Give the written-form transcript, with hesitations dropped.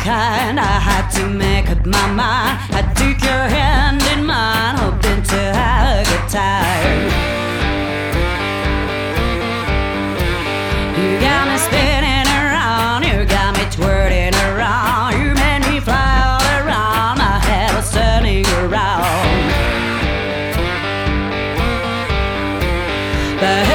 kind. I had to make up my mind. I took your hand in mine, hoping to have a good time. You got me spinning around, you got me twirling around. You made me fly all around, my head was turning around. But